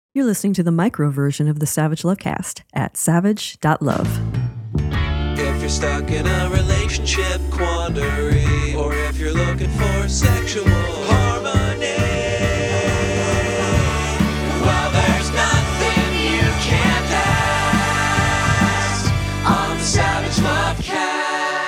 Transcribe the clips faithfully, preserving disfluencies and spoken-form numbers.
You're listening to the micro version of the Savage Lovecast at savage dot love. If you're stuck in a relationship quandary, or if you're looking for sexual harmony, well, there's nothing you can't ask on the Savage Lovecast.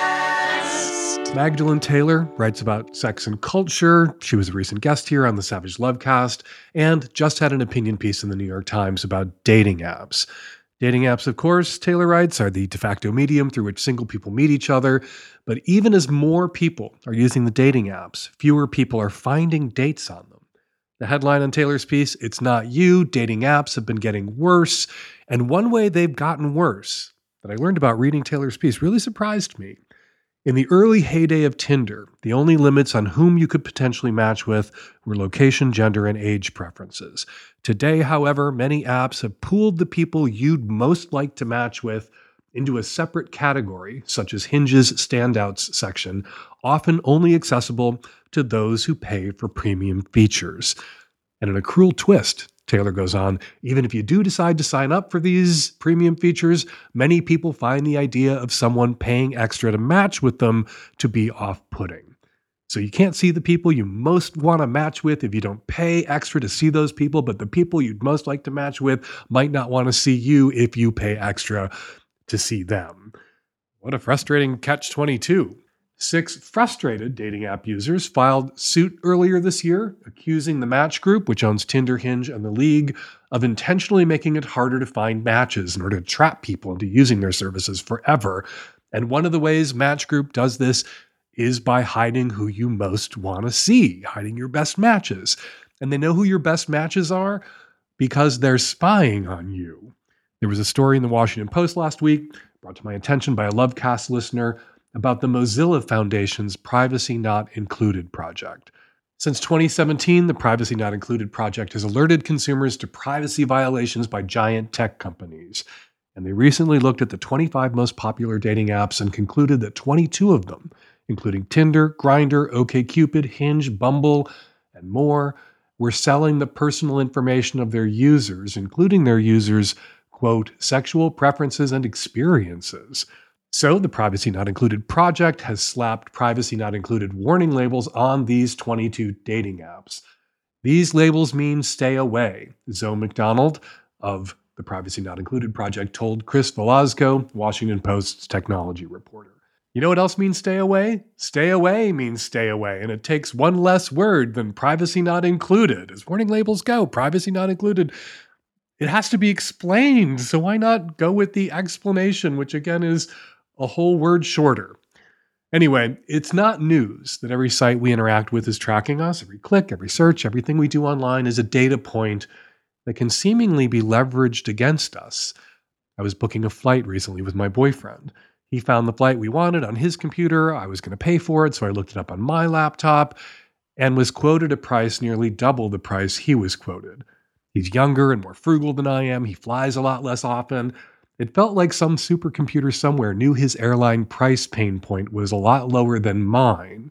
Magdalene Taylor writes about sex and culture. She was a recent guest here on the Savage Lovecast and just had an opinion piece in the New York Times about dating apps. Dating apps, of course, Taylor writes, are the de facto medium through which single people meet each other. But even as more people are using the dating apps, fewer people are finding dates on them. The headline on Taylor's piece, "It's Not You, Dating Apps Have Been Getting Worse." And one way they've gotten worse that I learned about reading Taylor's piece really surprised me. In the early heyday of Tinder, the only limits on whom you could potentially match with were location, gender, and age preferences. Today, however, many apps have pooled the people you'd most like to match with into a separate category, such as Hinge's Standouts section, often only accessible to those who pay for premium features. And in a cruel twist, Taylor goes on, even if you do decide to sign up for these premium features, many people find the idea of someone paying extra to match with them to be off-putting. So you can't see the people you most want to match with if you don't pay extra to see those people, but the people you'd most like to match with might not want to see you if you pay extra to see them. What a frustrating catch twenty-two. Six frustrated dating app users filed suit earlier this year, accusing the Match Group, which owns Tinder, Hinge, and The League, of intentionally making it harder to find matches in order to trap people into using their services forever. And one of the ways Match Group does this is by hiding who you most want to see, hiding your best matches. And they know who your best matches are because they're spying on you. There was a story in the Washington Post last week, brought to my attention by a Lovecast listener, about the Mozilla Foundation's Privacy Not Included project. Since twenty seventeen, the Privacy Not Included project has alerted consumers to privacy violations by giant tech companies. And they recently looked at the twenty-five most popular dating apps and concluded that twenty-two of them, including Tinder, Grindr, OkCupid, Hinge, Bumble, and more, were selling the personal information of their users, including their users' quote, sexual preferences and experiences. So the Privacy Not Included project has slapped Privacy Not Included warning labels on these twenty-two dating apps. These labels mean stay away, Zoe McDonald of the Privacy Not Included project told Chris Velasco, Washington Post's technology reporter. You know what else means stay away? Stay away means stay away, and it takes one less word than Privacy Not Included. As warning labels go, Privacy Not Included, it has to be explained, so why not go with the explanation, which again is a whole word shorter. Anyway, it's not news that every site we interact with is tracking us. Every click, every search, everything we do online is a data point that can seemingly be leveraged against us. I was booking a flight recently with my boyfriend. He found the flight we wanted on his computer. I was going to pay for it, so I looked it up on my laptop and was quoted a price nearly double the price he was quoted. He's younger and more frugal than I am. He flies a lot less often. It felt like some supercomputer somewhere knew his airline price pain point was a lot lower than mine.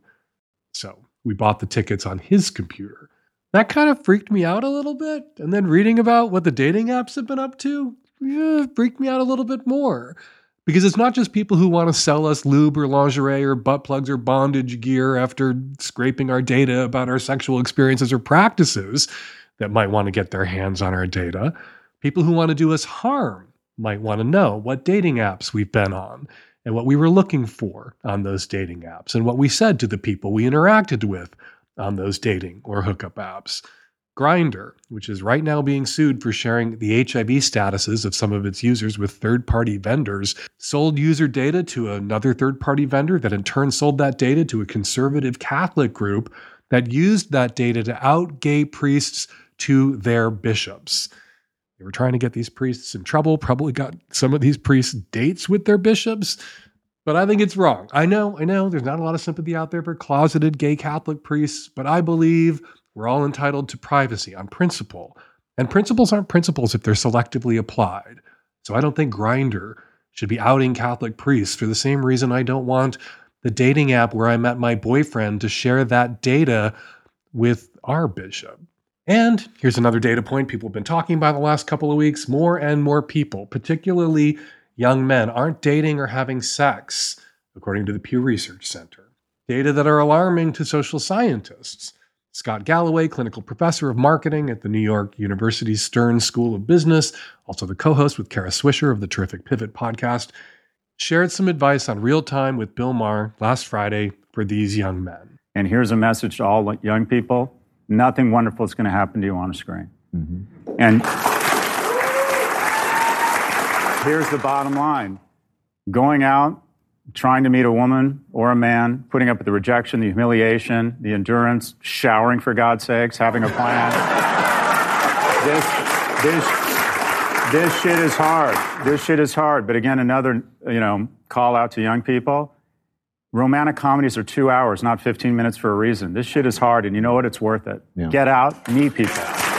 So we bought the tickets on his computer. That kind of freaked me out a little bit. And then reading about what the dating apps have been up to, yeah, freaked me out a little bit more. Because it's not just people who want to sell us lube or lingerie or butt plugs or bondage gear after scraping our data about our sexual experiences or practices that might want to get their hands on our data. People who want to do us harm might want to know what dating apps we've been on and what we were looking for on those dating apps and what we said to the people we interacted with on those dating or hookup apps. Grindr, which is right now being sued for sharing the H I V statuses of some of its users with third-party vendors, sold user data to another third-party vendor that in turn sold that data to a conservative Catholic group that used that data to out gay priests to their bishops. They were trying to get these priests in trouble, probably got some of these priests dates with their bishops, but I think it's wrong. I know, I know, there's not a lot of sympathy out there for closeted gay Catholic priests, but I believe we're all entitled to privacy on principle. And principles aren't principles if they're selectively applied. So I don't think Grindr should be outing Catholic priests for the same reason I don't want the dating app where I met my boyfriend to share that data with our bishop. And here's another data point people have been talking about the last couple of weeks. More and more people, particularly young men, aren't dating or having sex, according to the Pew Research Center. Data that are alarming to social scientists. Scott Galloway, clinical professor of marketing at the New York University Stern School of Business, also the co-host with Kara Swisher of the terrific Pivot podcast, shared some advice on Real Time with Bill Maher last Friday for these young men. And here's a message to all young people. Nothing wonderful is going to happen to you on a screen. Mm-hmm. And here's the bottom line. Going out, trying to meet a woman or a man, putting up with the rejection, the humiliation, the endurance, showering for God's sakes, having a plan. this, this, this shit is hard. This shit is hard. But again, another, you know, call out to young people. Romantic comedies are two hours, not fifteen minutes for a reason. This shit is hard, and you know what? It's worth it. Yeah. Get out, meet people.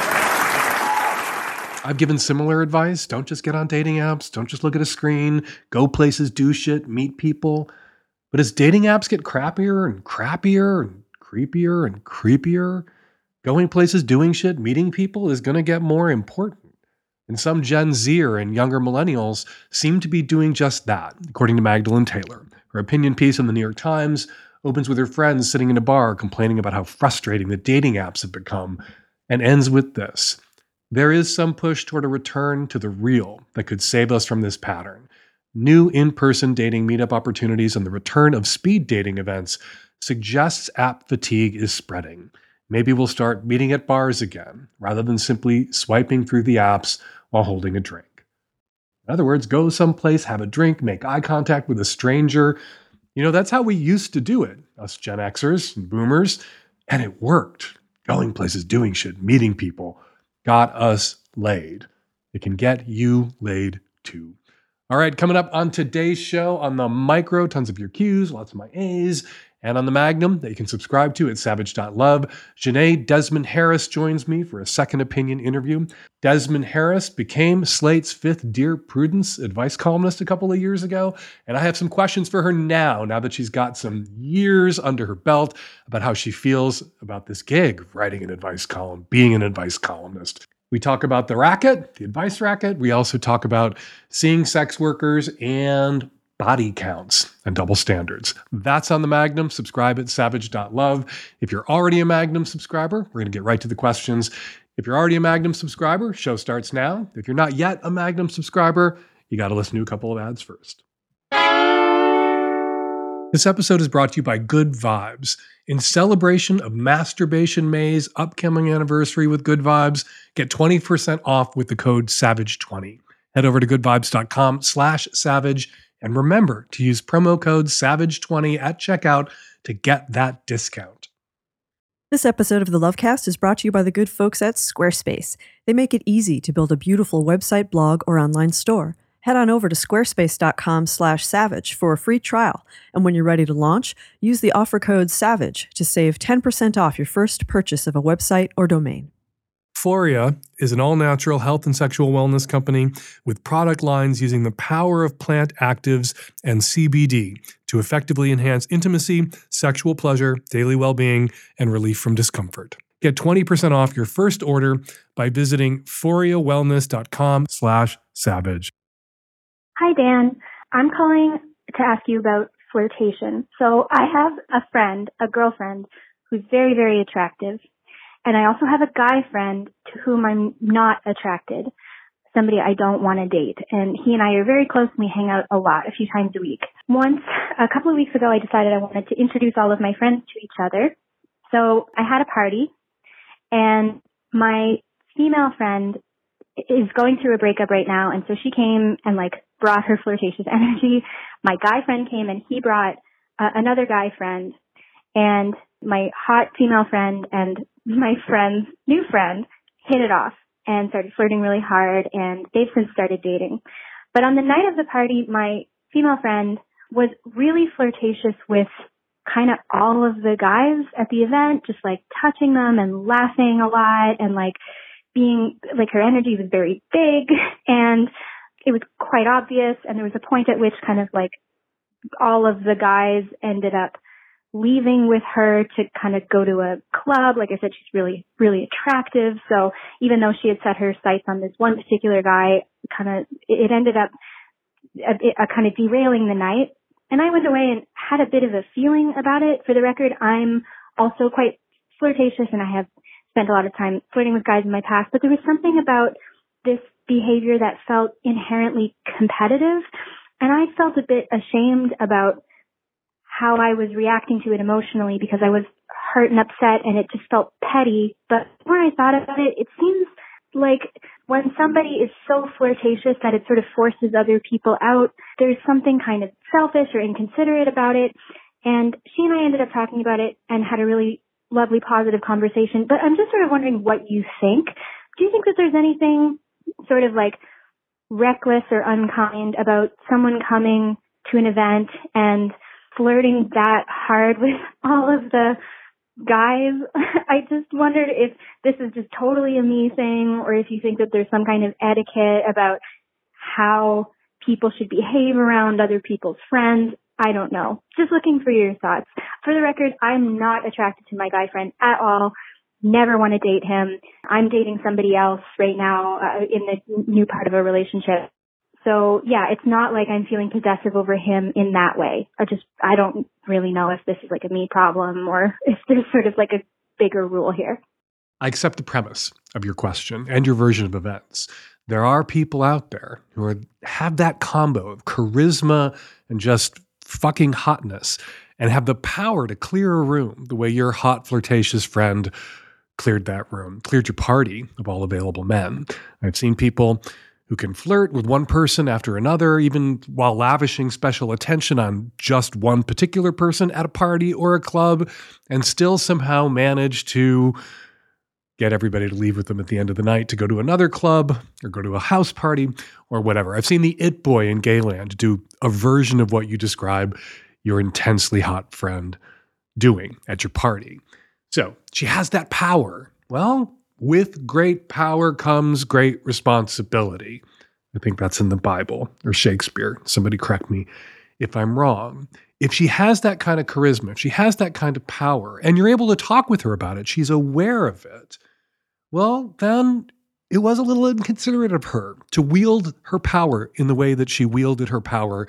I've given similar advice. Don't just get on dating apps. Don't just look at a screen. Go places, do shit, meet people. But as dating apps get crappier and crappier and creepier and creepier, going places, doing shit, meeting people is going to get more important. And some Gen Zer and younger millennials seem to be doing just that, according to Magdalene Taylor. Her opinion piece in the New York Times opens with her friends sitting in a bar complaining about how frustrating the dating apps have become, and ends with this. There is some push toward a return to the real that could save us from this pattern. New in-person dating meetup opportunities and the return of speed dating events suggests app fatigue is spreading. Maybe we'll start meeting at bars again, rather than simply swiping through the apps while holding a drink. In other words, go someplace, have a drink, make eye contact with a stranger. You know, that's how we used to do it, us Gen Xers and boomers, and it worked. Going places, doing shit, meeting people, got us laid. It can get you laid too. All right, coming up on today's show, on the micro, tons of your Q's, lots of my A's, and on the Magnum that you can subscribe to at savage dot love. Janae Desmond Harris joins me for a second opinion interview. Desmond Harris became Slate's fifth Dear Prudence advice columnist a couple of years ago, and I have some questions for her now, now that she's got some years under her belt, about how she feels about this gig, writing an advice column, being an advice columnist. We talk about the racket, the advice racket. We also talk about seeing sex workers and body counts and double standards. That's on the Magnum. Subscribe at savage dot love. If you're already a Magnum subscriber, we're going to get right to the questions. If you're already a Magnum subscriber, show starts now. If you're not yet a Magnum subscriber, you got to listen to a couple of ads first. This episode is brought to you by Good Vibes. In celebration of Masturbation May's upcoming anniversary with Good Vibes, get twenty percent off with the code savage twenty. Head over to goodvibes.com slash savage and remember to use promo code savage twenty at checkout to get that discount. This episode of the Lovecast is brought to you by the good folks at Squarespace. They make it easy to build a beautiful website, blog, or online store. Head on over to squarespace.com slash savage for a free trial. And when you're ready to launch, use the offer code SAVAGE to save ten percent off your first purchase of a website or domain. Foria is an all-natural health and sexual wellness company with product lines using the power of plant actives and C B D to effectively enhance intimacy, sexual pleasure, daily well-being, and relief from discomfort. Get twenty percent off your first order by visiting foriawellness.com slash savage. Hi, Dan. I'm calling to ask you about flirtation. So I have a friend, a girlfriend, who's very, very attractive. And I also have a guy friend to whom I'm not attracted, somebody I don't want to date. And he and I are very close and we hang out a lot, a few times a week. Once, a couple of weeks ago, I decided I wanted to introduce all of my friends to each other. So I had a party and my female friend is going through a breakup right now. And so she came and like brought her flirtatious energy. My guy friend came and he brought uh, another guy friend, and my hot female friend and my friend's new friend hit it off and started flirting really hard, and they've since started dating. But on the night of the party, my female friend was really flirtatious with kind of all of the guys at the event, just like touching them and laughing a lot and like being like her energy was very big and it was quite obvious. And there was a point at which kind of like all of the guys ended up leaving with her to kind of go to a club. Like I said, she's really, really attractive. So even though she had set her sights on this one particular guy, kind of, it ended up a, a kind of derailing the night. And I went away and had a bit of a feeling about it. For the record, I'm also quite flirtatious and I have spent a lot of time flirting with guys in my past, but there was something about this behavior that felt inherently competitive. And I felt a bit ashamed about how I was reacting to it emotionally because I was hurt and upset and it just felt petty. But when I thought about it, it seems like when somebody is so flirtatious that it sort of forces other people out, there's something kind of selfish or inconsiderate about it. And she and I ended up talking about it and had a really lovely, positive conversation. But I'm just sort of wondering what you think. Do you think that there's anything sort of like reckless or unkind about someone coming to an event and flirting that hard with all of the guys? I just wondered if this is just totally a me thing or if you think that there's some kind of etiquette about how people should behave around other people's friends. I don't know. Just looking for your thoughts. For the record, I'm not attracted to my guy friend at all. Never want to date him. I'm dating somebody else right now uh, in the new part of a relationship. So yeah, it's not like I'm feeling possessive over him in that way. I just, I don't really know if this is like a me problem or if there's sort of like a bigger rule here. I accept the premise of your question and your version of events. There are people out there who are, have that combo of charisma and just fucking hotness and have the power to clear a room the way your hot, flirtatious friend cleared that room, cleared your party of all available men. I've seen people who can flirt with one person after another, even while lavishing special attention on just one particular person at a party or a club, and still somehow manage to get everybody to leave with them at the end of the night to go to another club or go to a house party or whatever. I've seen the it boy in Gayland do a version of what you describe your intensely hot friend doing at your party. So she has that power. Well, with great power comes great responsibility. I think that's in the Bible or Shakespeare. Somebody correct me if I'm wrong. If she has that kind of charisma, if she has that kind of power, and you're able to talk with her about it, she's aware of it, well, then it was a little inconsiderate of her to wield her power in the way that she wielded her power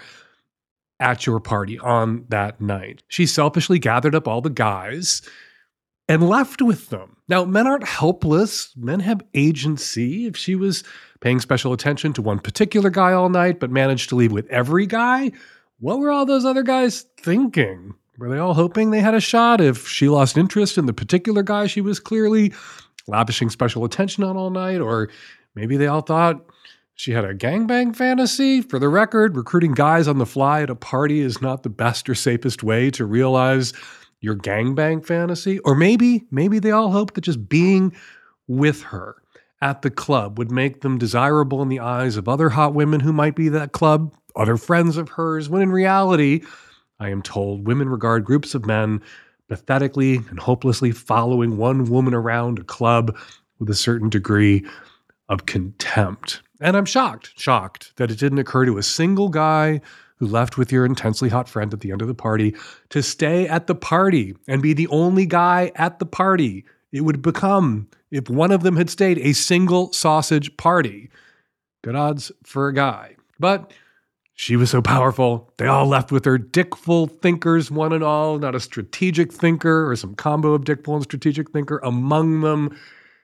at your party on that night. She selfishly gathered up all the guys and left with them. Now, men aren't helpless. Men have agency. If she was paying special attention to one particular guy all night, but managed to leave with every guy, what were all those other guys thinking? Were they all hoping they had a shot if she lost interest in the particular guy she was clearly lavishing special attention on all night? Or maybe they all thought she had a gangbang fantasy? For the record, recruiting guys on the fly at a party is not the best or safest way to realize your gangbang fantasy. Or maybe, maybe they all hoped that just being with her at the club would make them desirable in the eyes of other hot women who might be at that club, other friends of hers, when in reality, I am told women regard groups of men pathetically and hopelessly following one woman around a club with a certain degree of contempt. And I'm shocked, shocked that it didn't occur to a single guy who left with your intensely hot friend at the end of the party to stay at the party and be the only guy at the party. It would become, if one of them had stayed, a single sausage party. Good odds for a guy. But she was so powerful, they all left with her. Dickful thinkers, one and all, not a strategic thinker or some combo of dickful and strategic thinker among them.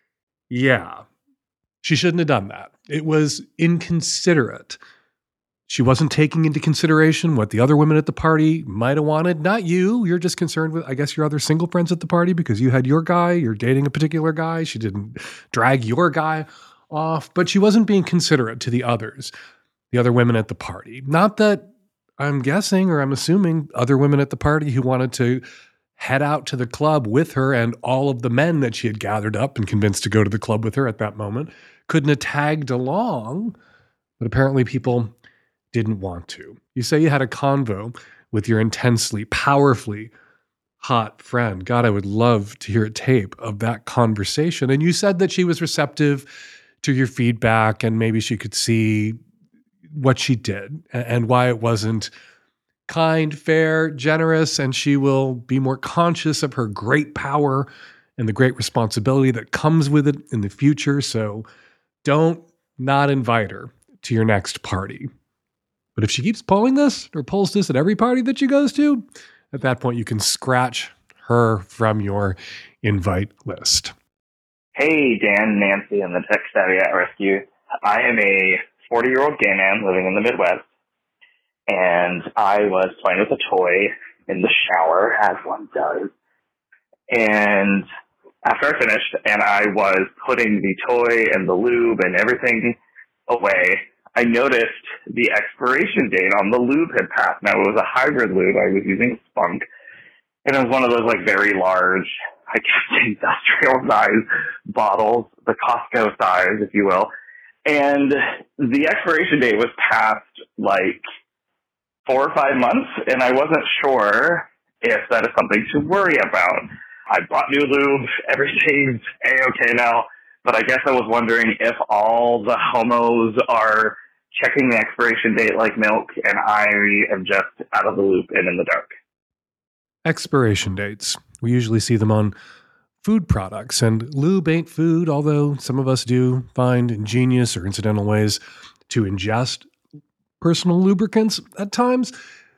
Yeah, she shouldn't have done that. It was inconsiderate. She wasn't taking into consideration what the other women at the party might have wanted. Not you. You're just concerned with, I guess, your other single friends at the party because you had your guy. You're dating a particular guy. She didn't drag your guy off. But she wasn't being considerate to the others, the other women at the party. Not that I'm guessing or I'm assuming other women at the party who wanted to head out to the club with her and all of the men that she had gathered up and convinced to go to the club with her at that moment couldn't have tagged along. But apparently people didn't want to. You say you had a convo with your intensely, powerfully hot friend. God, I would love to hear a tape of that conversation. And you said that she was receptive to your feedback and maybe she could see what she did and why it wasn't kind, fair, generous, and she will be more conscious of her great power and the great responsibility that comes with it in the future. So don't not invite her to your next party. But if she keeps pulling this or pulls this at every party that she goes to, at that point you can scratch her from your invite list. Hey, Dan, Nancy, and the Tech Savvy at Rescue. I am a forty-year-old gay man living in the Midwest, and I was playing with a toy in the shower, as one does. And after I finished, and I was putting the toy and the lube and everything away, I noticed the expiration date on the lube had passed. Now, it was a hybrid lube. I was using Spunk, and it was one of those, like, very large, I guess, industrial size bottles, the Costco size, if you will. And the expiration date was past, like, four or five months, and I wasn't sure if that is something to worry about. I bought new lube, everything's A-okay now, but I guess I was wondering if all the homos are checking the expiration date like milk, and I am just out of the loop and in the dark. Expiration dates. We usually see them on food products, and lube ain't food, although some of us do find ingenious or incidental ways to ingest personal lubricants at times.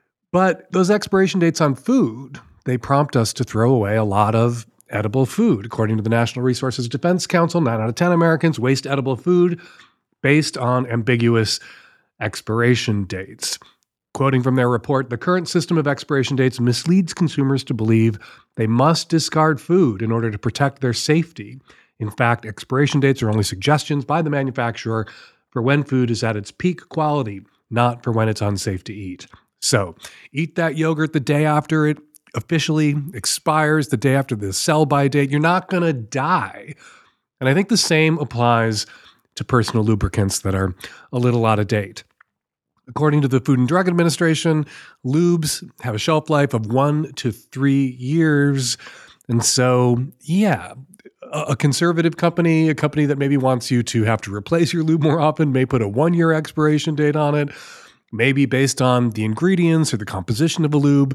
But those expiration dates on food, they prompt us to throw away a lot of edible food. According to the National Resources Defense Council, nine out of ten Americans waste edible food based on ambiguous expiration dates. Quoting from their report, the current system of expiration dates misleads consumers to believe they must discard food in order to protect their safety. In fact, expiration dates are only suggestions by the manufacturer for when food is at its peak quality, not for when it's unsafe to eat. So, eat that yogurt the day after it officially expires, the day after the sell-by date. You're not going to die. And I think the same applies to personal lubricants that are a little out of date. According to the Food and Drug Administration, lubes have a shelf life of one to three years. And so, yeah, a conservative company, a company that maybe wants you to have to replace your lube more often, may put a one-year expiration date on it, maybe based on the ingredients or the composition of a lube,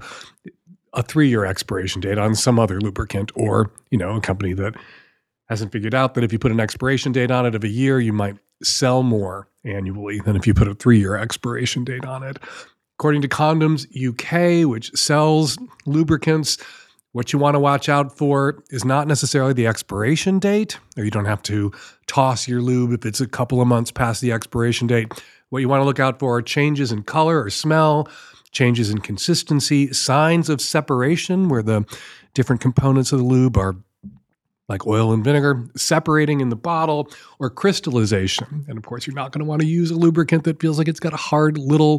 a three-year expiration date on some other lubricant, or, you know, a company that hasn't figured out that if you put an expiration date on it of a year, you might sell more annually than if you put a three-year expiration date on it. According to Condoms U K, which sells lubricants, what you want to watch out for is not necessarily the expiration date, or you don't have to toss your lube if it's a couple of months past the expiration date. What you want to look out for are changes in color or smell, changes in consistency, signs of separation where the different components of the lube are, like oil and vinegar, separating in the bottle, or crystallization. And of course, you're not going to want to use a lubricant that feels like it's got a hard little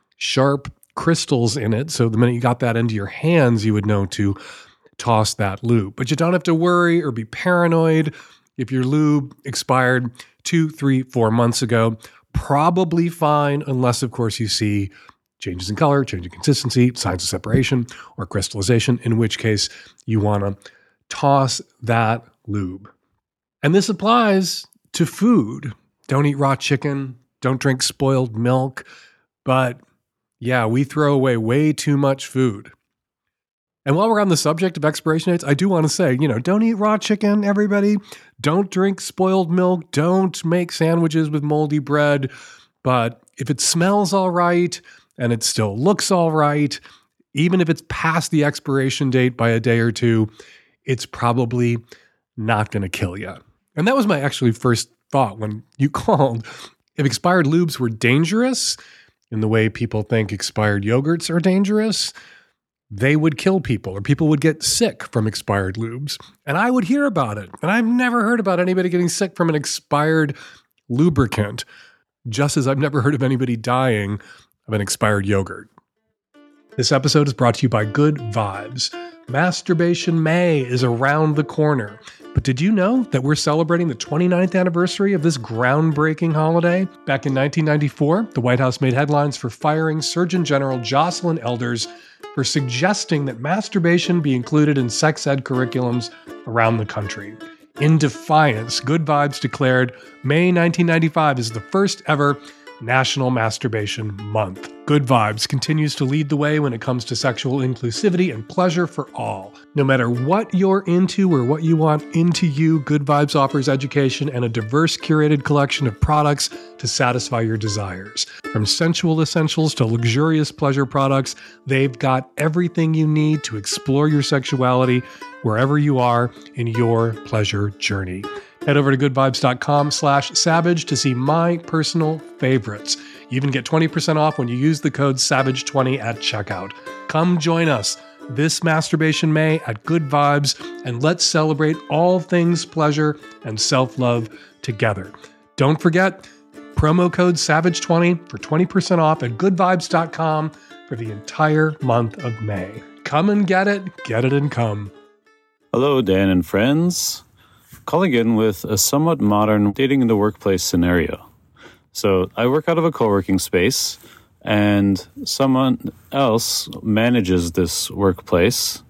sharp crystals in it. So the minute you got that into your hands, you would know to toss that lube. But you don't have to worry or be paranoid if your lube expired two, three, four months ago. Probably fine, unless, of course, you see changes in color, change in consistency, signs of separation, or crystallization, in which case you want to toss that lube. And this applies to food. Don't eat raw chicken. Don't drink spoiled milk. But yeah, we throw away way too much food. And while we're on the subject of expiration dates, I do want to say, you know, don't eat raw chicken, everybody. Don't drink spoiled milk. Don't make sandwiches with moldy bread. But if it smells all right and it still looks all right, even if it's past the expiration date by a day or two, it's probably not going to kill you. And that was my actually first thought when you called. If expired lubes were dangerous in the way people think expired yogurts are dangerous, they would kill people, or people would get sick from expired lubes. And I would hear about it. And I've never heard about anybody getting sick from an expired lubricant, just as I've never heard of anybody dying of an expired yogurt. This episode is brought to you by Good Vibes. Masturbation May is around the corner. But did you know that we're celebrating the twenty-ninth anniversary of this groundbreaking holiday? Back in nineteen ninety-four, the White House made headlines for firing Surgeon General Jocelyn Elders for suggesting that masturbation be included in sex ed curriculums around the country. In defiance, Good Vibes declared May nineteen ninety-five is the first ever National Masturbation Month. Good Vibes continues to lead the way when it comes to sexual inclusivity and pleasure for all. No matter what you're into or what you want into you, Good Vibes offers education and a diverse curated collection of products to satisfy your desires. From sensual essentials to luxurious pleasure products, they've got everything you need to explore your sexuality wherever you are in your pleasure journey. Head over to goodvibes.com slash savage to see my personal favorites. You even get twenty percent off when you use the code savage twenty at checkout. Come join us this Masturbation May at Good Vibes, and let's celebrate all things pleasure and self-love together. Don't forget, promo code savage twenty for twenty percent off at goodvibes dot com for the entire month of May. Come and get it, get it and come. Hello, Dan and friends. Calling in with a somewhat modern dating in the workplace scenario. So I work out of a co-working space, and someone else manages this workplace,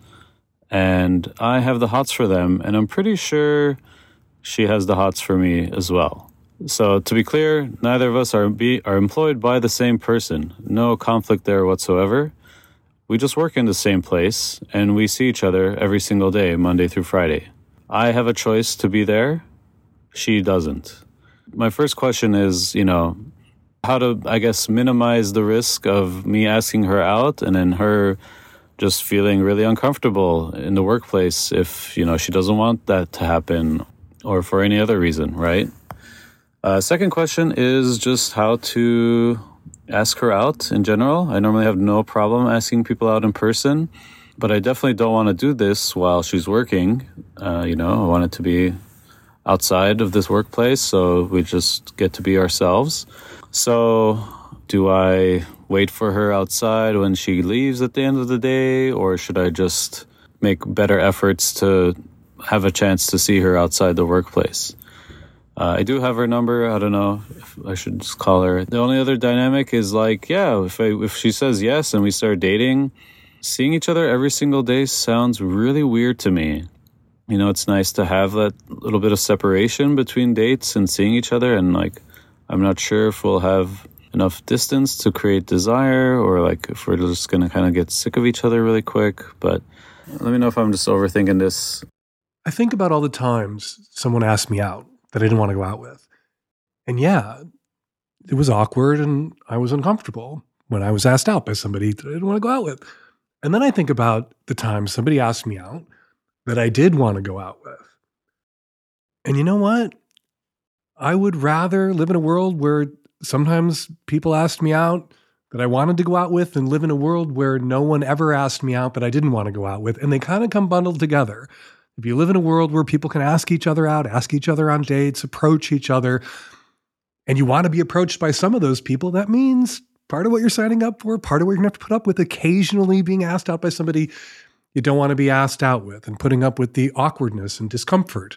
and I have the hots for them, and I'm pretty sure she has the hots for me as well. So to be clear, neither of us are be are employed by the same person. No conflict there whatsoever. We just work in the same place, and we see each other every single day, Monday through Friday. I have a choice to be there. She doesn't. My first question is, you know, how to, I guess, minimize the risk of me asking her out and then her just feeling really uncomfortable in the workplace if, you know, she doesn't want that to happen or for any other reason, right? Uh, second question is just how to ask her out in general. I normally have no problem asking people out in person, but I definitely don't want to do this while she's working. Uh, you know, I want it to be outside of this workplace, so we just get to be ourselves. So do I wait for her outside when she leaves at the end of the day, or should I just make better efforts to have a chance to see her outside the workplace? Uh, I do have her number. I don't know if I should just call her. The only other dynamic is like, yeah, if I, if she says yes and we start dating, seeing each other every single day sounds really weird to me. You know, it's nice to have that little bit of separation between dates and seeing each other. And like, I'm not sure if we'll have enough distance to create desire, or like if we're just going to kind of get sick of each other really quick. But let me know if I'm just overthinking this. I think about all the times someone asked me out that I didn't want to go out with. And yeah, it was awkward and I was uncomfortable when I was asked out by somebody that I didn't want to go out with. And then I think about the time somebody asked me out that I did want to go out with. And you know what? I would rather live in a world where sometimes people asked me out that I wanted to go out with than live in a world where no one ever asked me out but I didn't want to go out with. And they kind of come bundled together. If you live in a world where people can ask each other out, ask each other on dates, approach each other, and you want to be approached by some of those people, that means part of what you're signing up for, part of what you're going to have to put up with occasionally being asked out by somebody you don't want to be asked out with, and putting up with the awkwardness and discomfort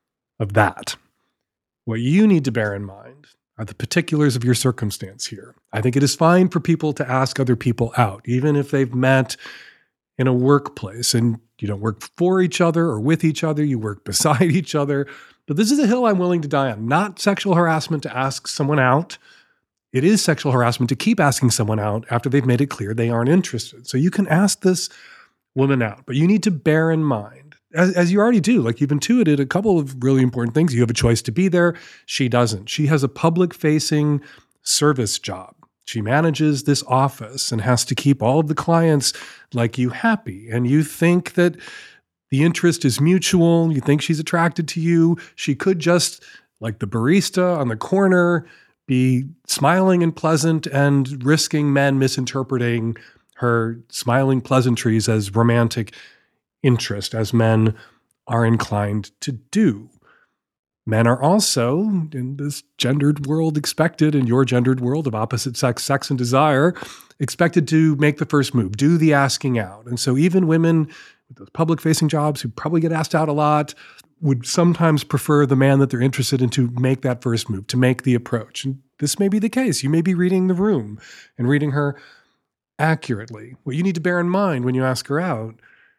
of that. What you need to bear in mind are the particulars of your circumstance here. I think it is fine for people to ask other people out, even if they've met in a workplace and you don't work for each other or with each other, you work beside each other. But this is a hill I'm willing to die on. Not sexual harassment to ask someone out. It is sexual harassment to keep asking someone out after they've made it clear they aren't interested. So you can ask this woman out, but you need to bear in mind, as, as you already do, like you've intuited a couple of really important things. You have a choice to be there. She doesn't. She has a public-facing service job. She manages this office and has to keep all of the clients like you happy. And you think that the interest is mutual. You think she's attracted to you. She could just, like the barista on the corner, be smiling and pleasant and risking men misinterpreting her smiling pleasantries as romantic interest, as men are inclined to do. Men are also, in this gendered world expected, in your gendered world of opposite sex, sex and desire, expected to make the first move, do the asking out. And so even women with those public-facing jobs who probably get asked out a lot would sometimes prefer the man that they're interested in to make that first move, to make the approach. And this may be the case. You may be reading the room and reading her accurately. What you need to bear in mind when you ask her out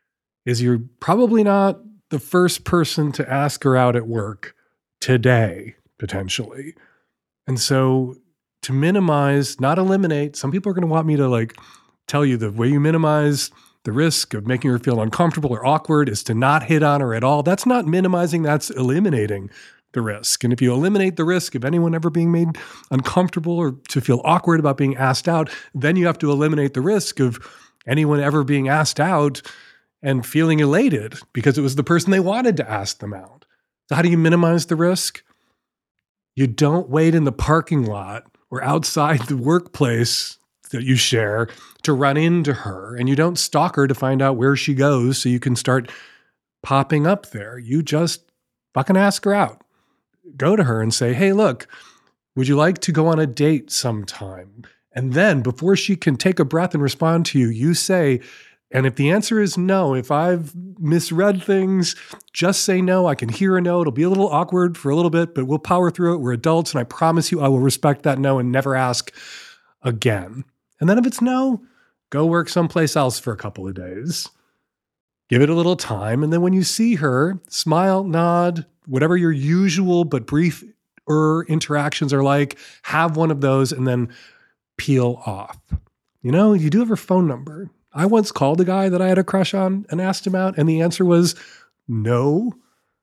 is you're probably not the first person to ask her out at work today, potentially. And so to minimize, not eliminate. Some people are going to want me to like tell you the way you minimize the risk of making her feel uncomfortable or awkward is to not hit on her at all. That's not minimizing, that's eliminating the risk. And if you eliminate the risk of anyone ever being made uncomfortable or to feel awkward about being asked out, then you have to eliminate the risk of anyone ever being asked out and feeling elated because it was the person they wanted to ask them out. So how do you minimize the risk? You don't wait in the parking lot or outside the workplace that you share to run into her, and you don't stalk her to find out where she goes so you can start popping up there. You just fucking ask her out. Go to her and say, hey, look, would you like to go on a date sometime? And then before she can take a breath and respond to you, you say, and if the answer is no, if I've misread things, just say no. I can hear a no. It'll be a little awkward for a little bit, but we'll power through it. We're adults, and I promise you I will respect that no and never ask again. And then if it's no, go work someplace else for a couple of days. Give it a little time. And then when you see her, smile, nod, whatever your usual but brief er interactions are like, have one of those and then peel off. You know, you do have her phone number. I once called a guy that I had a crush on and asked him out, and the answer was no.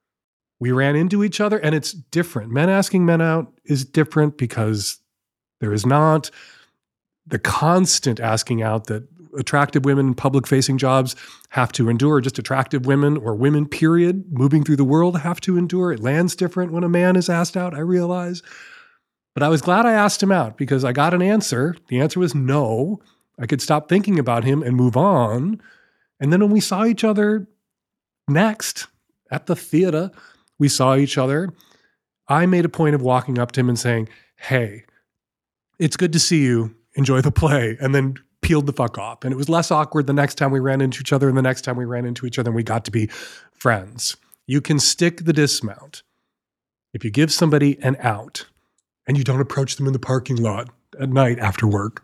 We ran into each other, and it's different. Men asking men out is different because there is not the constant asking out that attractive women in public-facing jobs have to endure, just attractive women or women, period, moving through the world have to endure. It lands different when a man is asked out, I realize. But I was glad I asked him out because I got an answer. The answer was no. I could stop thinking about him and move on. And then when we saw each other next at the theater, we saw each other. I made a point of walking up to him and saying, hey, it's good to see you. Enjoy the play, and then peeled the fuck off. And it was less awkward the next time we ran into each other and the next time we ran into each other and we got to be friends. You can stick the dismount if you give somebody an out and you don't approach them in the parking lot at night after work.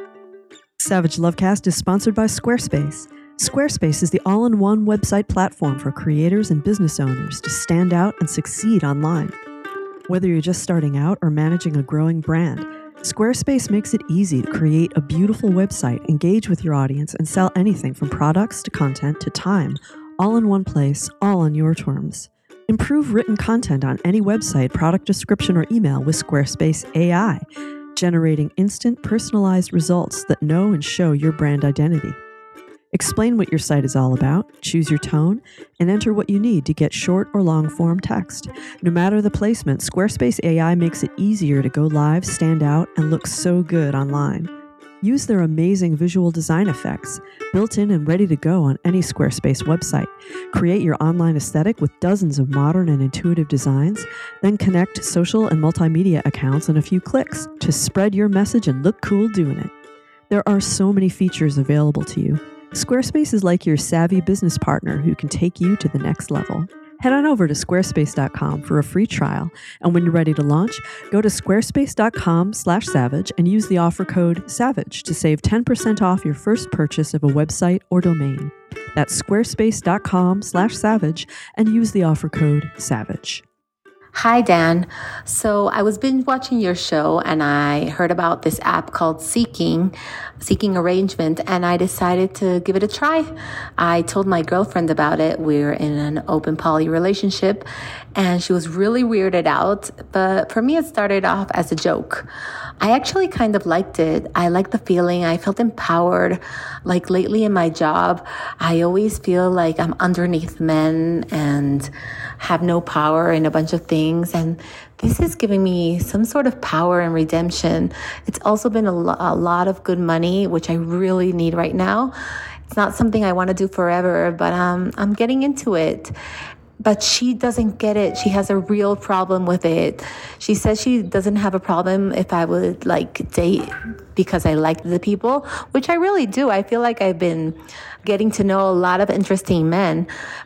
Savage Lovecast is sponsored by Squarespace. Squarespace is the all-in-one website platform for creators and business owners to stand out and succeed online. Whether you're just starting out or managing a growing brand, Squarespace makes it easy to create a beautiful website, engage with your audience, and sell anything from products to content to time, all in one place, all on your terms. Improve written content on any website, product description, or email with Squarespace A I, generating instant, personalized results that know and show your brand identity. Explain what your site is all about, choose your tone, and enter what you need to get short or long form text. No matter the placement, Squarespace A I makes it easier to go live, stand out, and look so good online. Use their amazing visual design effects, built in and ready to go on any Squarespace website. Create your online aesthetic with dozens of modern and intuitive designs, then connect social and multimedia accounts in a few clicks to spread your message and look cool doing it. There are so many features available to you. Squarespace is like your savvy business partner who can take you to the next level. Head on over to squarespace dot com for a free trial, and when you're ready to launch, go to squarespace dot com slash savage and use the offer code SAVAGE to save ten percent off your first purchase of a website or domain. That's squarespace dot com slash savage and use the offer code SAVAGE. Hi, Dan. So I was binge watching your show and I heard about this app called Seeking, Seeking Arrangement, and I decided to give it a try. I told my girlfriend about it. We're in an open poly relationship and she was really weirded out. But for me, it started off as a joke. I actually kind of liked it. I liked the feeling. I felt empowered. Like lately in my job, I always feel like I'm underneath men and have no power in a bunch of things. And this is giving me some sort of power and redemption. It's also been a, lo- a lot of good money, which I really need right now. It's not something I want to do forever, but um, I'm getting into it. But she doesn't get it. She has a real problem with it. She says she doesn't have a problem if I would like date because I like the people, which I really do. I feel like I've been getting to know a lot of interesting men.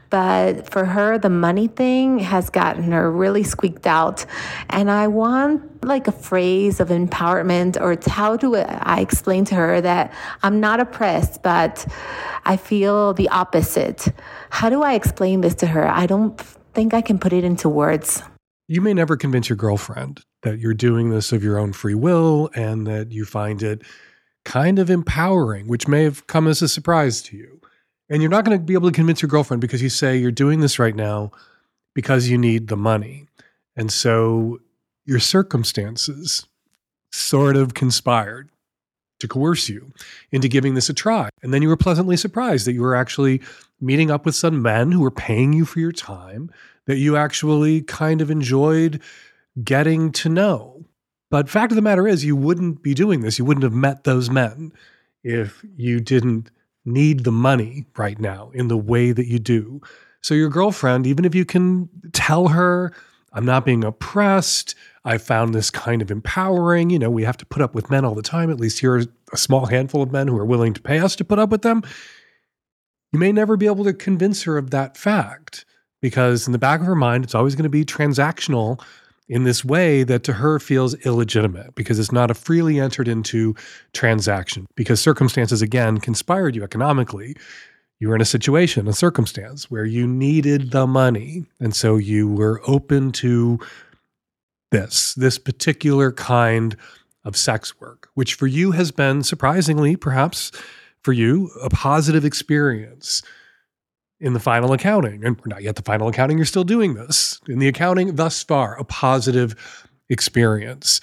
But for her, the money thing has gotten her really squeaked out. And I want like a phrase of empowerment, or how do I explain to her that I'm not oppressed, but I feel the opposite. How do I explain this to her? I don't think I can put it into words. You may never convince your girlfriend that you're doing this of your own free will and that you find it kind of empowering, which may have come as a surprise to you. And you're not going to be able to convince your girlfriend because you say you're doing this right now because you need the money. And so your circumstances sort of conspired to coerce you into giving this a try. And then you were pleasantly surprised that you were actually meeting up with some men who were paying you for your time, that you actually kind of enjoyed getting to know. But fact of the matter is, you wouldn't be doing this. You wouldn't have met those men if you didn't need the money right now in the way that you do. So your girlfriend, even if you can tell her, I'm not being oppressed, I found this kind of empowering, you know, we have to put up with men all the time, at least here are a small handful of men who are willing to pay us to put up with them. You may never be able to convince her of that fact because in the back of her mind, it's always going to be transactional in this way that to her feels illegitimate because it's not a freely entered into transaction because circumstances, again, conspired you economically. You were in a situation, a circumstance where you needed the money. And so you were open to this, this particular kind of sex work, which for you has been surprisingly, perhaps for you, a positive experience in the final accounting. And we're not yet the final accounting, you're still doing this. In the accounting thus far, a positive experience.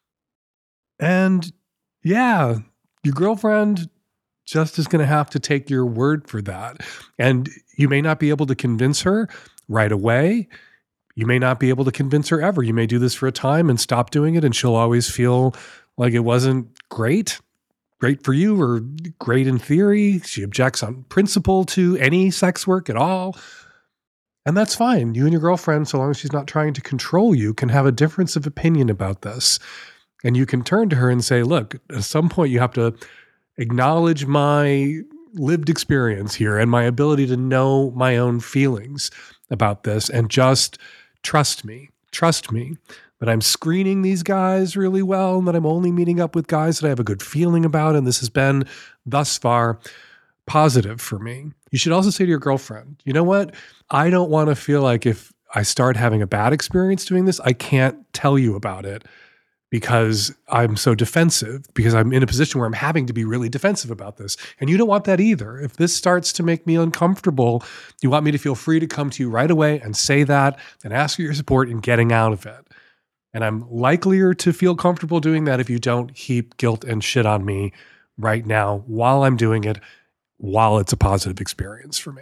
And yeah, your girlfriend just is going to have to take your word for that. And you may not be able to convince her right away. You may not be able to convince her ever. You may do this for a time and stop doing it, and she'll always feel like it wasn't great, great for you or great in theory. She objects on principle to any sex work at all. And that's fine. You and your girlfriend, so long as she's not trying to control you, can have a difference of opinion about this. And you can turn to her and say, look, at some point you have to acknowledge my lived experience here and my ability to know my own feelings about this and just trust me, trust me that I'm screening these guys really well and that I'm only meeting up with guys that I have a good feeling about. And this has been thus far positive for me. You should also say to your girlfriend, you know what? I don't want to feel like if I start having a bad experience doing this, I can't tell you about it because I'm so defensive, because I'm in a position where I'm having to be really defensive about this. And you don't want that either. If this starts to make me uncomfortable, you want me to feel free to come to you right away and say that and ask for your support in getting out of it. And I'm likelier to feel comfortable doing that if you don't heap guilt and shit on me right now while I'm doing it, while it's a positive experience for me.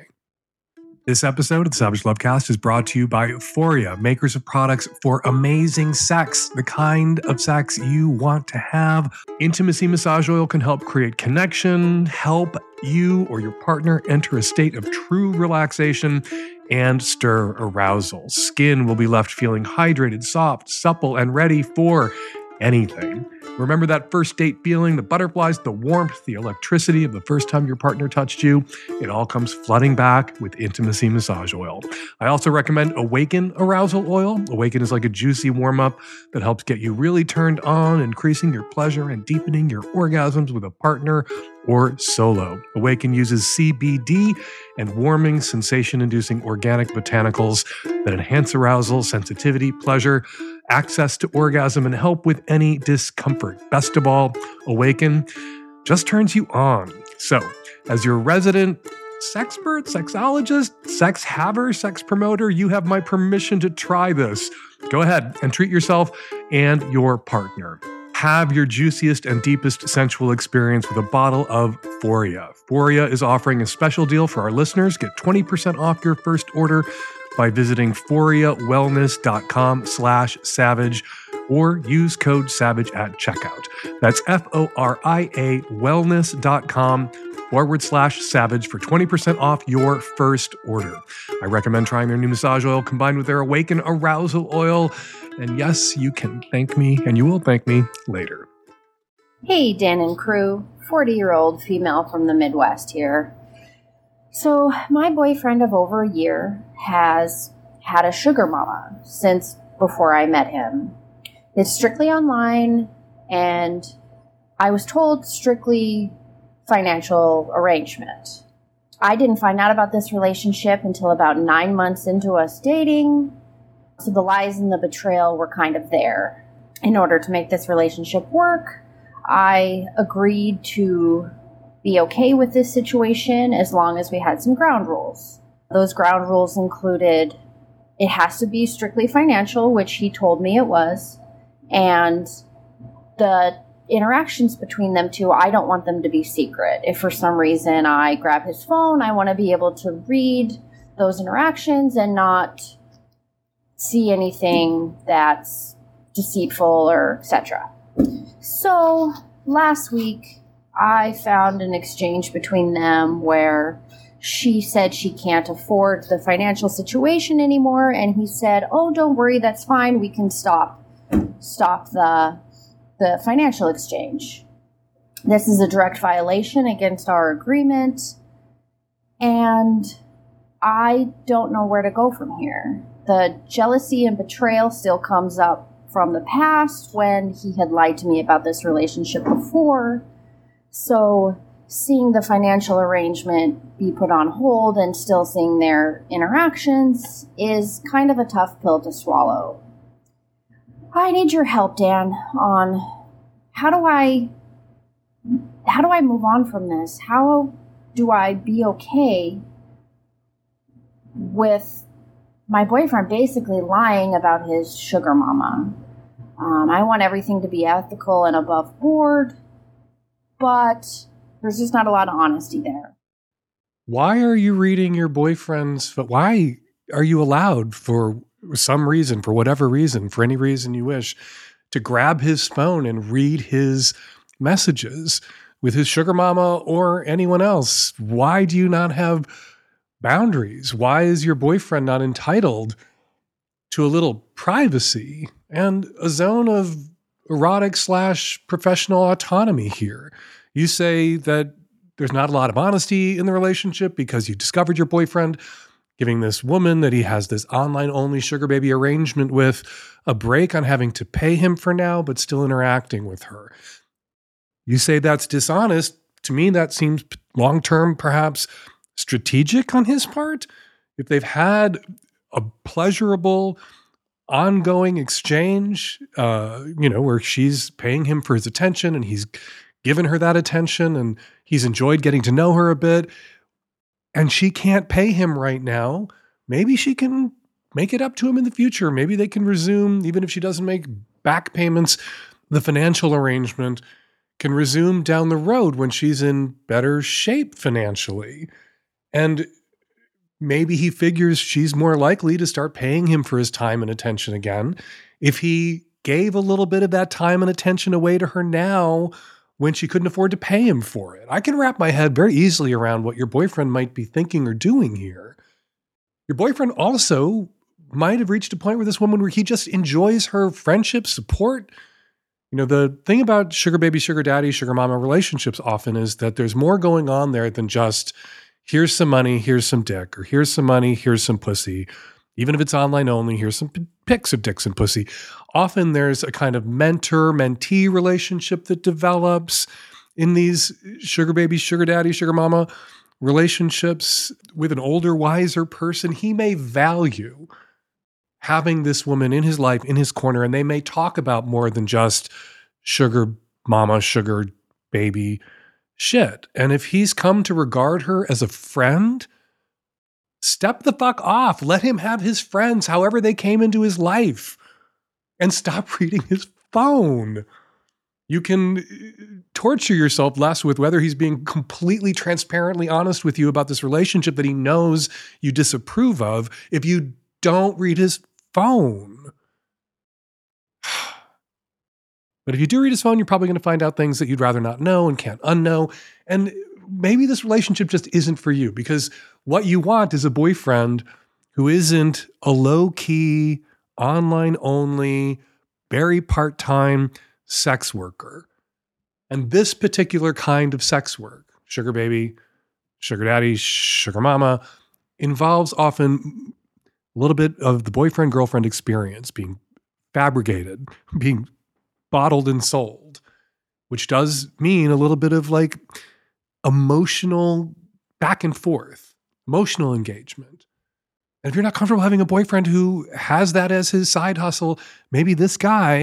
This episode of the Savage Lovecast is brought to you by Euphoria, makers of products for amazing sex, the kind of sex you want to have. Intimacy massage oil can help create connection, help you or your partner enter a state of true relaxation and stir arousal. Skin will be left feeling hydrated, soft, supple, and ready for anything. Remember that first date feeling, the butterflies, the warmth, the electricity of the first time your partner touched you? It all comes flooding back with Intimacy Massage Oil. I also recommend Awaken Arousal Oil. Awaken is like a juicy warm-up that helps get you really turned on, increasing your pleasure and deepening your orgasms with a partner or solo. Awaken uses C B D and warming, sensation-inducing organic botanicals that enhance arousal, sensitivity, pleasure, access to orgasm, and help with any discomfort. Best of all, Awaken just turns you on. So, as your resident sexpert, sexologist, sex haver, sex promoter, you have my permission to try this. Go ahead and treat yourself and your partner. Have your juiciest and deepest sensual experience with a bottle of Euphoria. Euphoria is offering a special deal for our listeners. Get twenty percent off your first order by visiting ForiaWellness.com slash savage or use code SAVAGE at checkout. That's F-O-R-I-A wellness.com forward slash savage for twenty percent off your first order. I recommend trying their new massage oil combined with their Awaken Arousal Oil. And yes, you can thank me, and you will thank me later. Hey, Dan and crew, forty-year-old female from the Midwest here. So, my boyfriend of over a year has had a sugar mama since before I met him. It's strictly online, and I was told strictly financial arrangement. I didn't find out about this relationship until about nine months into us dating, so the lies and the betrayal were kind of there. in order to make this relationship work, I agreed to be okay with this situation as long as we had some ground rules. Those ground rules included it has to be strictly financial, which he told me it was, and the interactions between them two, I don't want them to be secret. If for some reason I grab his phone, I want to be able to read those interactions and not see anything that's deceitful or et cetera. So last week, I found an exchange between them where she said she can't afford the financial situation anymore, and he said, "Oh, don't worry, that's fine. We can stop stop the the financial exchange." This is a direct violation against our agreement, and I don't know where to go from here. The jealousy and betrayal still comes up from the past when he had lied to me about this relationship before. So seeing the financial arrangement be put on hold and still seeing their interactions is kind of a tough pill to swallow. I need your help, Dan, on how do I how do I move on from this? How do I be okay with my boyfriend basically lying about his sugar mama? Um, I want everything to be ethical and above board, but there's just not a lot of honesty there. Why are you reading your boyfriend's, but why are you allowed, for some reason, for whatever reason, for any reason you wish, to grab his phone and read his messages with his sugar mama or anyone else? Why do you not have boundaries? Why is your boyfriend not entitled to a little privacy and a zone of erotic slash professional autonomy here? You say that there's not a lot of honesty in the relationship because you discovered your boyfriend giving this woman that he has this online-only sugar baby arrangement with a break on having to pay him for now, but still interacting with her. You say that's dishonest. To me, that seems long-term, perhaps strategic on his part. If they've had a pleasurable, ongoing exchange, uh, you know, where she's paying him for his attention and he's given her that attention and he's enjoyed getting to know her a bit, and she can't pay him right now, maybe she can make it up to him in the future. Maybe they can resume, even if she doesn't make back payments, the financial arrangement can resume down the road when she's in better shape financially. And maybe he figures she's more likely to start paying him for his time and attention again if he gave a little bit of that time and attention away to her now when she couldn't afford to pay him for it. I can wrap my head very easily around what your boyfriend might be thinking or doing here. Your boyfriend also might have reached a point with this woman where he just enjoys her friendship, support. You know, the thing about sugar baby, sugar daddy, sugar mama relationships often is that there's more going on there than just here's some money, here's some dick, or here's some money, here's some pussy. Even if it's online only, here's some pics of dicks and pussy. Often there's a kind of mentor-mentee relationship that develops in these sugar baby, sugar daddy, sugar mama relationships with an older, wiser person. He may value having this woman in his life, in his corner, and they may talk about more than just sugar mama, sugar baby shit. And if he's come to regard her as a friend, step the fuck off. Let him have his friends, however they came into his life, and stop reading his phone. You can torture yourself less with whether he's being completely transparently honest with you about this relationship that he knows you disapprove of if you don't read his phone. But if you do read his phone, you're probably going to find out things that you'd rather not know and can't unknow. And maybe this relationship just isn't for you, because what you want is a boyfriend who isn't a low-key, online-only, very part-time sex worker. And this particular kind of sex work, sugar baby, sugar daddy, sugar mama, involves often a little bit of the boyfriend-girlfriend experience being fabricated, being bottled and sold, which does mean a little bit of like emotional back and forth, emotional engagement. And if you're not comfortable having a boyfriend who has that as his side hustle, maybe this guy,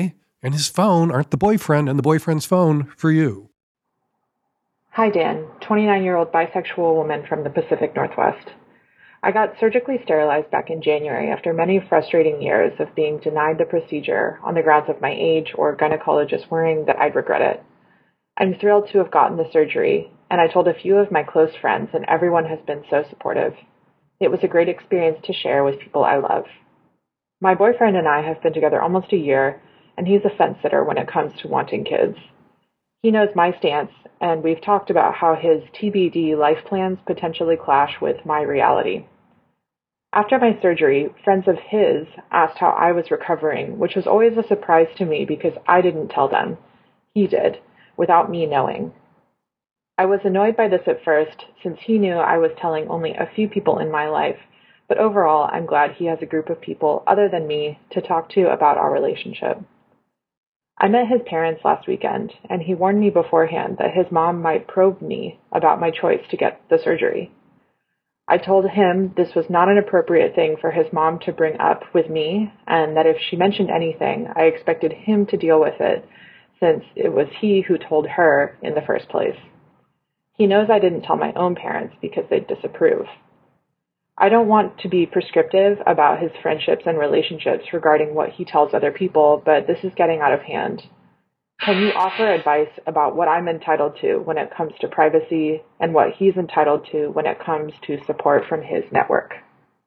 and his phone aren't the boyfriend and the boyfriend's phone for you. Hi, Dan, twenty-nine-year-old bisexual woman from the Pacific Northwest. I got surgically sterilized back in January after many frustrating years of being denied the procedure on the grounds of my age or gynecologist worrying that I'd regret it. I'm thrilled to have gotten the surgery, and I told a few of my close friends, and everyone has been so supportive. It was a great experience to share with people I love. My boyfriend and I have been together almost a year, and he's a fence sitter when it comes to wanting kids. He knows my stance, and we've talked about how his T B D life plans potentially clash with my reality. After my surgery, friends of his asked how I was recovering, which was always a surprise to me because I didn't tell them. He did, without me knowing. I was annoyed by this at first, since he knew I was telling only a few people in my life, but overall I'm glad he has a group of people other than me to talk to about our relationship. I met his parents last weekend, and he warned me beforehand that his mom might probe me about my choice to get the surgery. I told him this was not an appropriate thing for his mom to bring up with me, and that if she mentioned anything, I expected him to deal with it, since it was he who told her in the first place. He knows I didn't tell my own parents because they'd disapprove. I don't want to be prescriptive about his friendships and relationships regarding what he tells other people, but this is getting out of hand. Can you offer advice about what I'm entitled to when it comes to privacy and what he's entitled to when it comes to support from his network?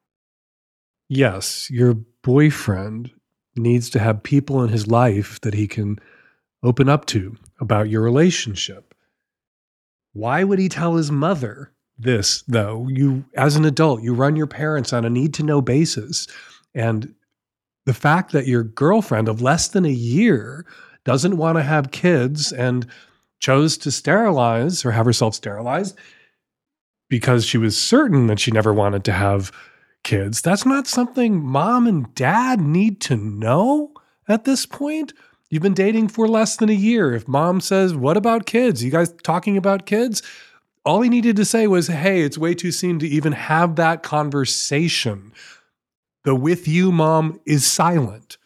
Yes, your boyfriend needs to have people in his life that he can open up to about your relationship. Why would he tell his mother this, though? You, as an adult, you run your parents on a need-to-know basis. And the fact that your girlfriend of less than a year doesn't want to have kids and chose to sterilize or have herself sterilized because she was certain that she never wanted to have kids, that's not something mom and dad need to know at this point. You've been dating for less than a year. If mom says, what about kids? You guys talking about kids? All he needed to say was, hey, it's way too soon to even have that conversation. The with you mom is silent.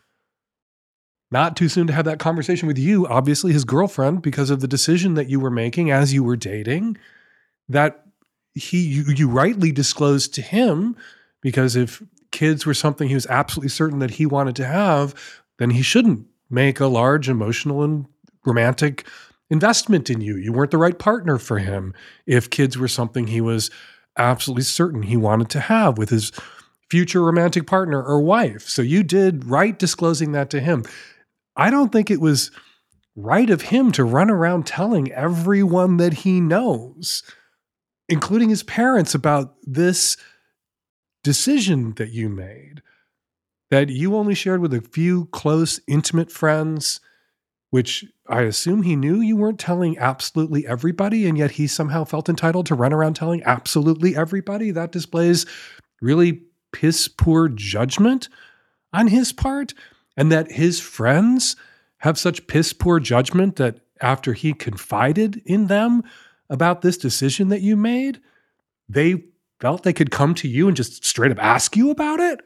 Not too soon to have that conversation with you, obviously his girlfriend, because of the decision that you were making as you were dating, that he you, you rightly disclosed to him, because if kids were something he was absolutely certain that he wanted to have, then he shouldn't make a large emotional and romantic investment in you. You weren't the right partner for him if kids were something he was absolutely certain he wanted to have with his future romantic partner or wife. So you did right disclosing that to him. I don't think it was right of him to run around telling everyone that he knows, including his parents, about this decision that you made, that you only shared with a few close, intimate friends, which I assume he knew you weren't telling absolutely everybody, and yet he somehow felt entitled to run around telling absolutely everybody. That displays really piss poor judgment on his part, and that his friends have such piss poor judgment that after he confided in them about this decision that you made, they felt they could come to you and just straight up ask you about it.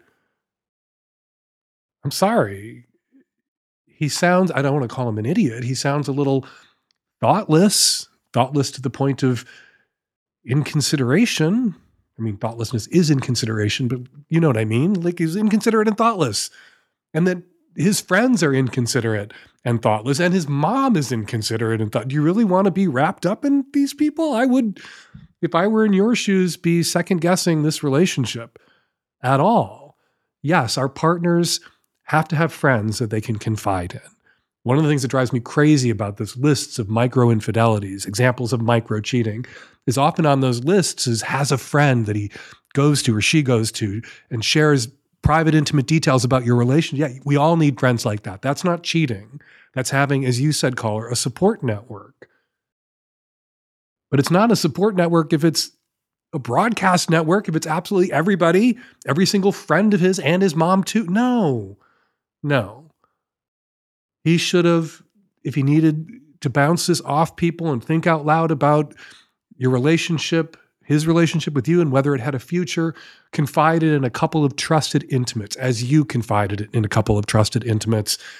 I'm sorry. He sounds, I don't want to call him an idiot. He sounds a little thoughtless, thoughtless to the point of inconsideration. I mean, thoughtlessness is inconsideration, but you know what I mean? Like, he's inconsiderate and thoughtless. And that his friends are inconsiderate and thoughtless, and his mom is inconsiderate and thought. Do you really want to be wrapped up in these people? I would, if I were in your shoes, be second guessing this relationship at all. Yes, our partners have to have friends that they can confide in. One of the things that drives me crazy about those lists of micro infidelities, examples of micro cheating, is often on those lists is has a friend that he goes to or she goes to and shares private, intimate details about your relationship. Yeah, we all need friends like that. That's not cheating. That's having, as you said, caller, a support network. But it's not a support network if it's a broadcast network, if it's absolutely everybody, every single friend of his and his mom too. No, no. He should have, if he needed to bounce this off people and think out loud about your relationship, his relationship with you and whether it had a future, confided in a couple of trusted intimates, as you confided in a couple of trusted intimates,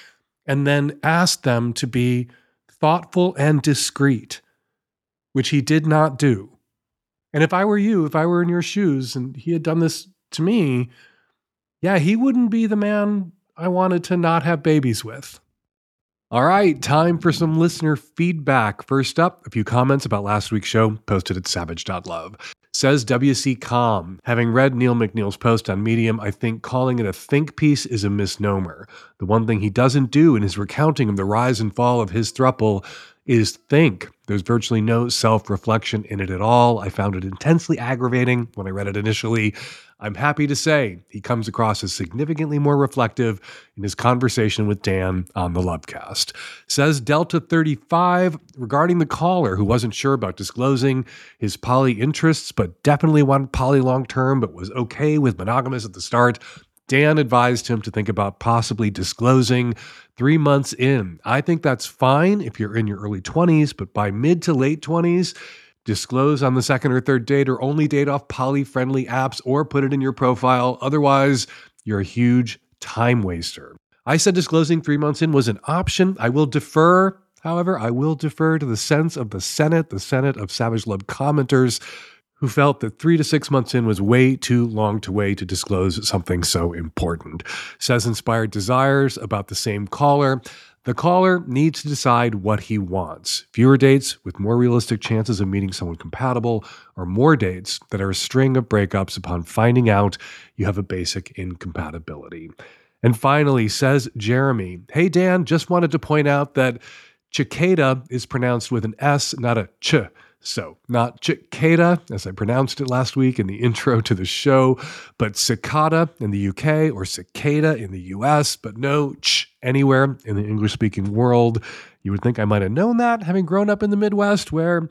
and then asked them to be thoughtful and discreet, which he did not do. And if I were you, if I were in your shoes and he had done this to me, yeah, he wouldn't be the man I wanted to not have babies with. All right, time for some listener feedback. First up, a few comments about last week's show posted at savage dot love. Says W C Com, having read Neil McNeil's post on Medium, I think calling it a think piece is a misnomer. The one thing he doesn't do in his recounting of the rise and fall of his throuple is think. There's virtually no self-reflection in it at all. I found it intensely aggravating when I read it initially. I'm happy to say he comes across as significantly more reflective in his conversation with Dan on the Lovecast. Says Delta thirty-five, regarding the caller who wasn't sure about disclosing his poly interests, but definitely wanted poly long-term, but was okay with monogamous at the start, Dan advised him to think about possibly disclosing three months in. I think that's fine if you're in your early twenties, but by mid to late twenties, disclose on the second or third date or only date off poly-friendly apps or put it in your profile. Otherwise, you're a huge time waster. I said disclosing three months in was an option. I will defer, however, I will defer to the sense of the Senate, the Senate of Savage Love commenters, who felt that three to six months in was way too long to wait to disclose something so important. Says Inspired Desires about the same caller. The caller needs to decide what he wants. Fewer dates with more realistic chances of meeting someone compatible, or more dates that are a string of breakups upon finding out you have a basic incompatibility. And finally, says Jeremy, hey Dan, just wanted to point out that cicada is pronounced with an S, not a ch. So, not cicada, as I pronounced it last week in the intro to the show, but cicada in the U K or cicada in the U S, but no ch anywhere in the English-speaking world. You would think I might have known that, having grown up in the Midwest, where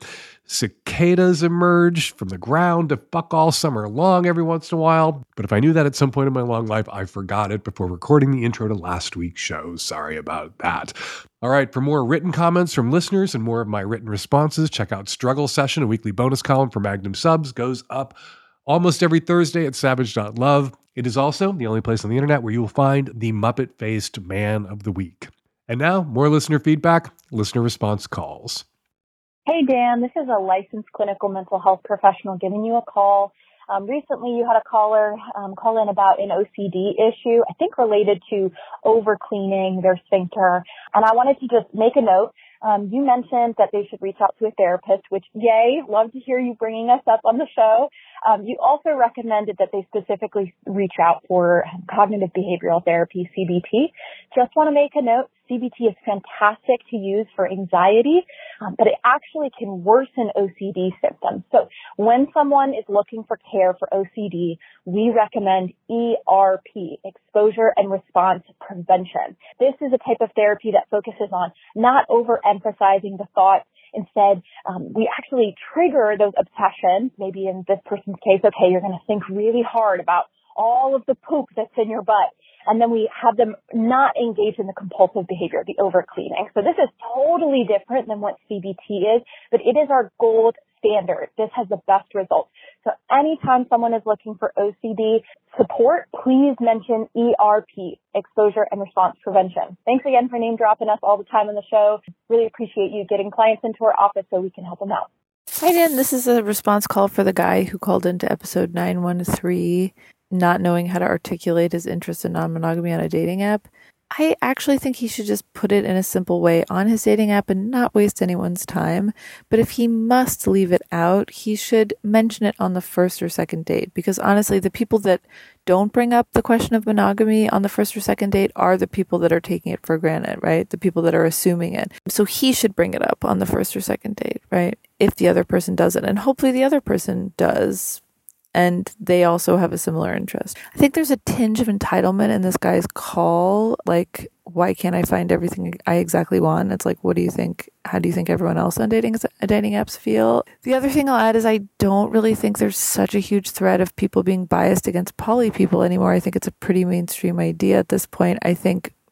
cicadas emerge from the ground to fuck all summer long every once in a while. But if I knew that at some point in my long life, I forgot it before recording the intro to last week's show. Sorry about that. All right, for more written comments from listeners and more of my written responses, check out Struggle Session, a weekly bonus column for Magnum Subs. Goes up almost every Thursday at savage dot love. It is also the only place on the internet where you will find the Muppet-faced Man of the Week. And now, more listener feedback, listener response calls. Hey, Dan, this is a licensed clinical mental health professional giving you a call. Um, recently, you had a caller um, call in about an O C D issue, I think related to over-cleaning their sphincter. And I wanted to just make a note. Um, you mentioned that they should reach out to a therapist, which, yay, love to hear you bringing us up on the show. Um, you also recommended that they specifically reach out for cognitive behavioral therapy, C B T. Just want to make a note. C B T is fantastic to use for anxiety, um, but it actually can worsen O C D symptoms. So when someone is looking for care for O C D, we recommend E R P, exposure and response prevention. This is a type of therapy that focuses on not overemphasizing the thoughts. Instead, um, we actually trigger those obsessions. Maybe in this person's case, okay, you're going to think really hard about all of the poop that's in your butt. And then we have them not engage in the compulsive behavior, the over-cleaning. So this is totally different than what C B T is, but it is our gold standard. This has the best results. So anytime someone is looking for O C D support, please mention E R P, exposure and response prevention. Thanks again for name dropping us all the time on the show. Really appreciate you getting clients into our office so we can help them out. Hi, Dan. This is a response call for the guy who called into episode nine one three, not knowing how to articulate his interest in non-monogamy on a dating app. I actually think he should just put it in a simple way on his dating app and not waste anyone's time. But if he must leave it out, he should mention it on the first or second date. Because honestly, the people that don't bring up the question of monogamy on the first or second date are the people that are taking it for granted, right? The people that are assuming it. So he should bring it up on the first or second date, right? If the other person doesn't. And hopefully the other person does. And they also have a similar interest. I think there's a tinge of entitlement in this guy's call. Like, why can't I find everything I exactly want? It's like, what do you think? How do you think everyone else on dating dating apps feel? The other thing I'll add is I don't really think there's such a huge threat of people being biased against poly people anymore. I think it's a pretty mainstream idea at this point. I think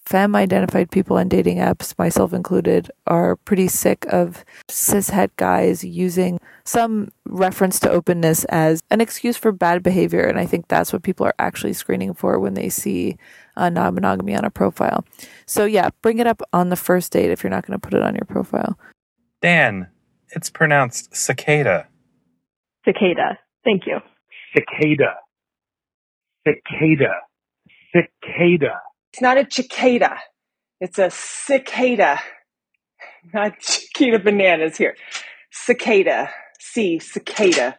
femme-identified people on dating apps, myself included, are pretty sick of cishet guys using some reference to openness as an excuse for bad behavior. And I think that's what people are actually screening for when they see uh, non-monogamy on a profile. So yeah, bring it up on the first date if you're not going to put it on your profile. Dan, it's pronounced cicada. Cicada. Thank you. Cicada. Cicada. Cicada. It's not a cicada. It's a cicada. Not Chiquita Bananas here. Cicada. C, cicada.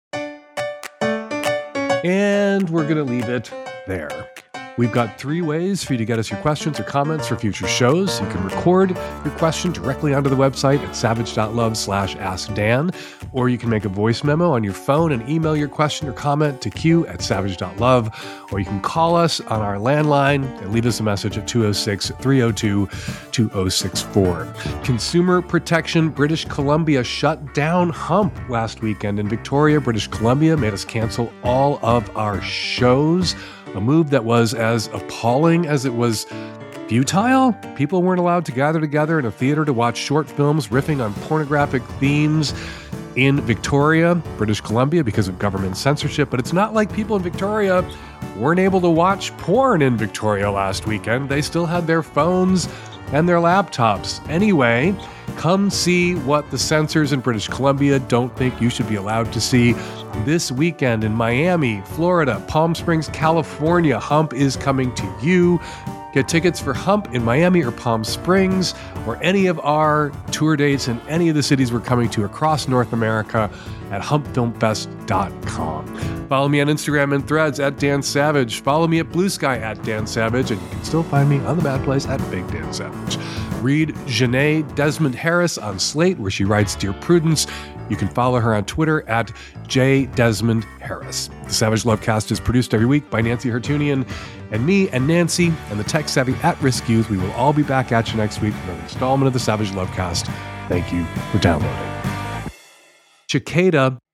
And we're going to leave it there. We've got three ways for you to get us your questions or comments for future shows. You can record your question directly onto the website at savage.love slash askdan, or you can make a voice memo on your phone and email your question or comment to q at savage.love, or you can call us on our landline and leave us a message at two oh six, three oh two, two oh six four. Consumer Protection British Columbia shut down Hump last weekend in Victoria. British Columbia made us cancel all of our shows. A move that was as appalling as it was futile. People weren't allowed to gather together in a theater to watch short films riffing on pornographic themes in Victoria, British Columbia, because of government censorship. But it's not like people in Victoria weren't able to watch porn in Victoria last weekend. They still had their phones and their laptops. Anyway, come see what the censors in British Columbia don't think you should be allowed to see. This weekend in Miami, Florida, Palm Springs, California, Hump is coming to you. Get tickets for Hump in Miami or Palm Springs or any of our tour dates in any of the cities we're coming to across North America at hump film fest dot com. Follow me on Instagram and Threads at Dan Savage. Follow me at Blue Sky at Dan Savage, and you can still find me on The Bad Place at Big Dan Savage. Read Janae Desmond Harris on Slate, where she writes Dear Prudence. You can follow her on Twitter at J Desmond Harris. The Savage Lovecast is produced every week by Nancy Hertunian and me and Nancy and the tech-savvy at-risk youth. We will all be back at you next week for an installment of the Savage Lovecast. Thank you for downloading. Cicada